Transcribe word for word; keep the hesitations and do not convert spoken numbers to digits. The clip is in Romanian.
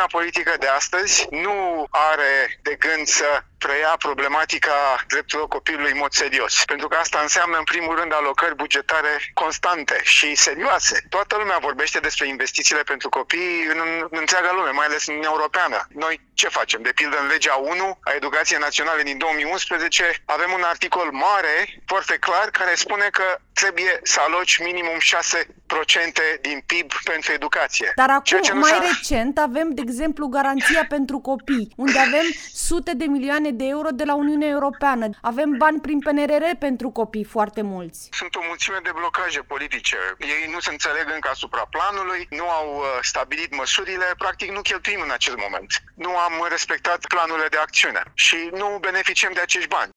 lumea politică de astăzi nu are de gând să preia problematica drepturilor copilului în mod serios. Pentru că asta înseamnă, în primul rând, alocări bugetare constante și serioase. Toată lumea vorbește despre investițiile pentru copii în, în întreaga lume, mai ales în Uniunea Europeană. Noi ce facem? De pildă, în legea unu a Educației Naționale din două mii unsprezece avem un articol mare, foarte clar, care spune că trebuie să aloci minimum șase la sută din P I B pentru educație. Dar acum, mai s-a... recent, avem, de exemplu, Garanția pentru Copii, unde avem sute de milioane de euro de la Uniunea Europeană. Avem bani prin P N R R pentru copii, foarte mulți. Sunt o mulțime de blocaje politice. Ei nu se înțeleg încă asupra planului, nu au stabilit măsurile, practic nu cheltuim în acest moment. Nu am respectat planurile de acțiune și nu beneficiem de acești bani.